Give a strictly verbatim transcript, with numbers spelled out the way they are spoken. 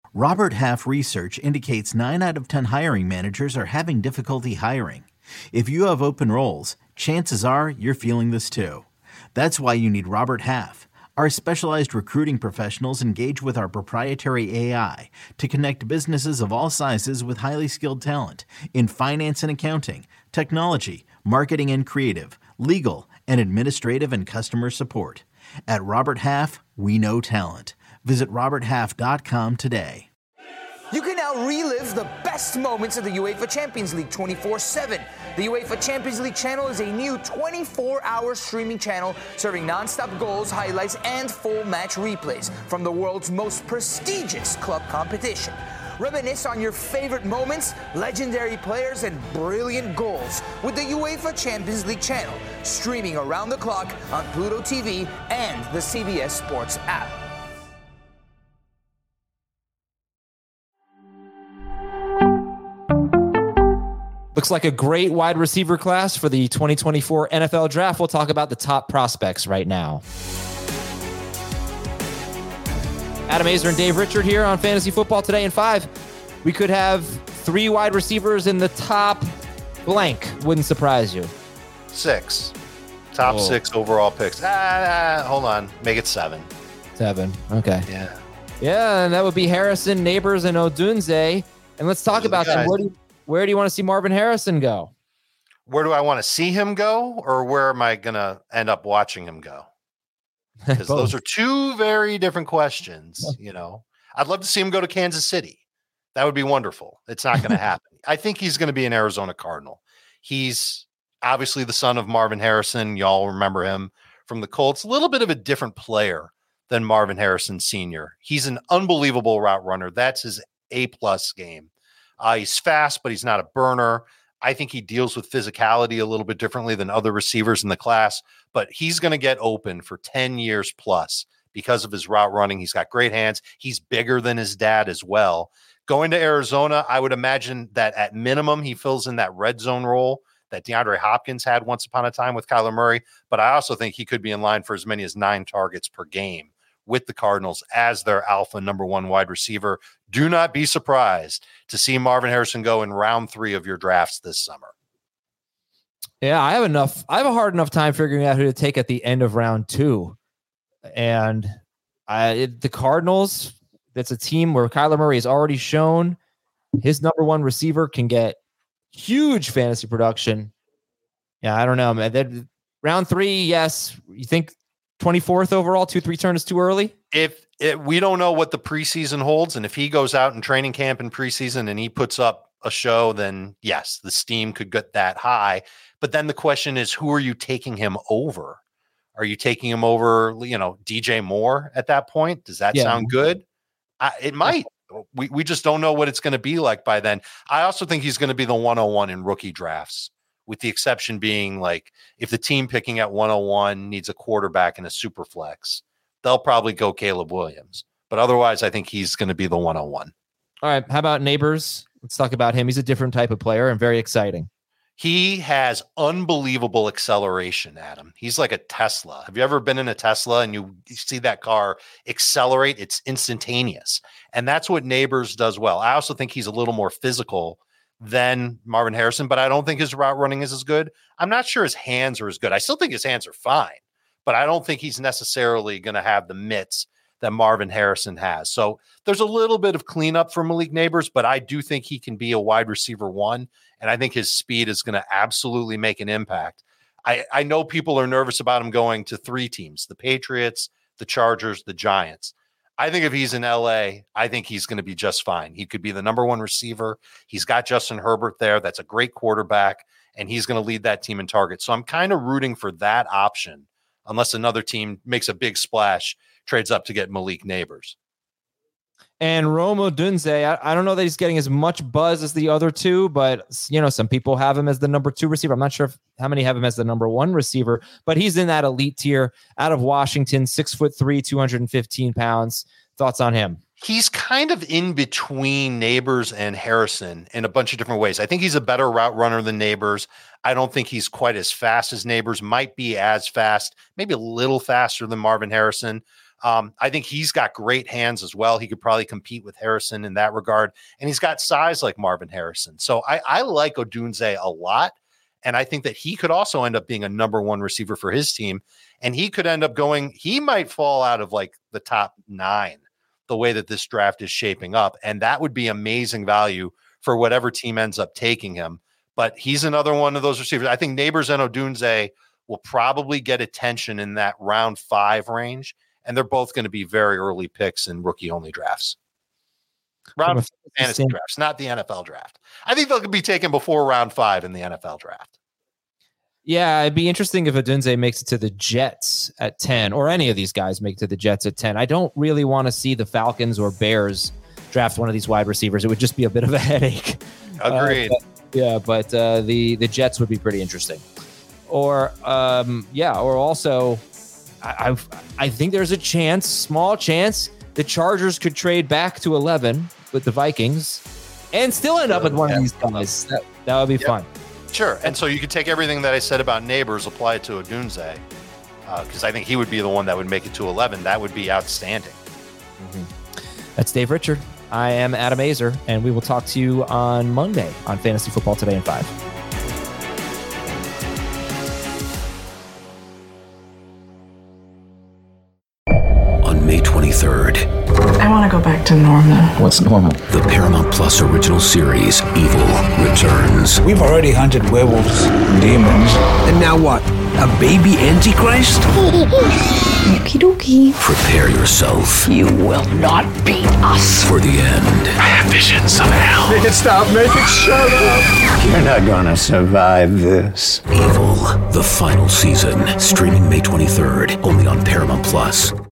Robert Half research indicates nine out of ten hiring managers are having difficulty hiring. If you have open roles, chances are you're feeling this too. That's why you need Robert Half. Our specialized recruiting professionals engage with our proprietary A I to connect businesses of all sizes with highly skilled talent in finance and accounting, technology, marketing and creative, legal, and administrative and customer support. At Robert Half, we know talent. Visit robert half dot com today. You can now relive the best moments of the UEFA Champions League twenty-four seven. The UEFA Champions League channel is a new twenty-four hour streaming channel serving non-stop goals, highlights, and full match replays from the world's most prestigious club competition. Reminisce on your favorite moments, legendary players, and brilliant goals with the UEFA Champions League channel, streaming around the clock on Pluto T V and the C B S Sports app. Looks like a great wide receiver class for the twenty twenty-four N F L Draft. We'll talk about the top prospects right now. Adam Aizer and Dave Richard here on Fantasy Football Today in five. We could have three wide receivers in the top blank. Wouldn't surprise you. Six. Top oh. six overall picks. Ah, hold on. Make it seven. Seven. Okay. Yeah. Yeah, and that would be Harrison, Neighbors, and Odunze. And let's talk about them. Where do you, where do you want to see Marvin Harrison go? Where do I want to see him go, or where am I going to end up watching him go? Because those are two very different questions. You know, I'd love to see him go to Kansas City. That would be wonderful. It's not going to happen. I think he's going to be an Arizona Cardinal. He's obviously the son of Marvin Harrison. Y'all remember him from the Colts. A little bit of a different player than Marvin Harrison Senior He's an unbelievable route runner. That's his A-plus game. Uh, he's fast, but he's not a burner. I think he deals with physicality a little bit differently than other receivers in the class, but he's going to get open for ten years plus because of his route running. He's got great hands. He's bigger than his dad as well. Going to Arizona, I would imagine that at minimum he fills in that red zone role that DeAndre Hopkins had once upon a time with Kyler Murray, but I also think he could be in line for as many as nine targets per game with the Cardinals as their alpha number one wide receiver. Do not be surprised to see Marvin Harrison go in round three of your drafts this summer. Yeah, I have enough. I have a hard enough time figuring out who to take at the end of round two. And I, it, the Cardinals, that's a team where Kyler Murray has already shown his number one receiver can get huge fantasy production. Yeah, I don't know, man. That, round three, yes. You think twenty-fourth overall, two three turn is too early? If it, we don't know what the preseason holds, and if he goes out in training camp in preseason and he puts up a show, then yes, the steam could get that high. But then the question is, who are you taking him over? Are you taking him over, you know, D J Moore at that point? Does that yeah. sound good? I, it might. We we just don't know what it's going to be like by then. I also think he's going to be the one oh one in rookie drafts, with the exception being like if the team picking at one oh one needs a quarterback in a super flex, they'll probably go Caleb Williams. But otherwise, I think he's going to be the one oh one. All right. How about Neighbors? Let's talk about him. He's a different type of player and very exciting. He has unbelievable acceleration, Adam. He's like a Tesla. Have you ever been in a Tesla and you see that car accelerate? It's instantaneous. And that's what Neighbors does well. I also think he's a little more physical than Marvin Harrison, but I don't think his route running is as good. I'm not sure his hands are as good. I still think his hands are fine, but I don't think he's necessarily going to have the mitts that Marvin Harrison has. So there's a little bit of cleanup for Malik Neighbors, but I do think he can be a wide receiver one. And I think his speed is going to absolutely make an impact. I, I know people are nervous about him going to three teams, the Patriots, the Chargers, the Giants. I think if he's in L A, I think he's going to be just fine. He could be the number one receiver. He's got Justin Herbert there. That's a great quarterback, and he's going to lead that team in targets. So I'm kind of rooting for that option, unless another team makes a big splash, trades up to get Malik Neighbors. And Rome Odunze, I, I don't know that he's getting as much buzz as the other two, but you know, some people have him as the number two receiver. I'm not sure if, how many have him as the number one receiver, but he's in that elite tier out of Washington, six foot three, two hundred fifteen pounds. Thoughts on him? He's kind of in between Neighbors and Harrison in a bunch of different ways. I think he's a better route runner than Neighbors. I don't think he's quite as fast as Neighbors, might be as fast, maybe a little faster than Marvin Harrison. Um, I think he's got great hands as well. He could probably compete with Harrison in that regard. And he's got size like Marvin Harrison. So I, I like Odunze a lot. And I think that he could also end up being a number one receiver for his team. And he could end up going, he might fall out of like the top nine, the way that this draft is shaping up. And that would be amazing value for whatever team ends up taking him. But he's another one of those receivers. I think Neighbors and Odunze will probably get attention in that round five range. And they're both going to be very early picks in rookie-only drafts. Round fantasy drafts, not the N F L draft. I think they'll be taken before round five in the N F L draft. Yeah, it'd be interesting if Odunze makes it to the Jets at ten, or any of these guys make it to the Jets at ten. I don't really want to see the Falcons or Bears draft one of these wide receivers. It would just be a bit of a headache. Agreed. Uh, but, yeah, but uh, the, the Jets would be pretty interesting. Or, um, yeah, or also... I I think there's a chance, small chance, the Chargers could trade back to eleven with the Vikings and still end up with one yeah. of these guys. That, that would be yeah. fun. Sure. And so you could take everything that I said about Neighbors, apply it to Odunze, because uh, I think he would be the one that would make it to eleven. That would be outstanding. Mm-hmm. That's Dave Richard. I am Adam Azer, and we will talk to you on Monday on Fantasy Football Today in five. May twenty-third. I want to go back to normal. What's normal? The Paramount Plus original series, Evil, returns. We've already hunted werewolves, demons. And now what? A baby Antichrist? Okie dokie. Prepare yourself. You will not beat us. For the end. I have visions of hell. Make it stop. Make it shut up. You're not gonna survive this. Evil, the final season. Streaming May twenty-third. Only on Paramount Plus.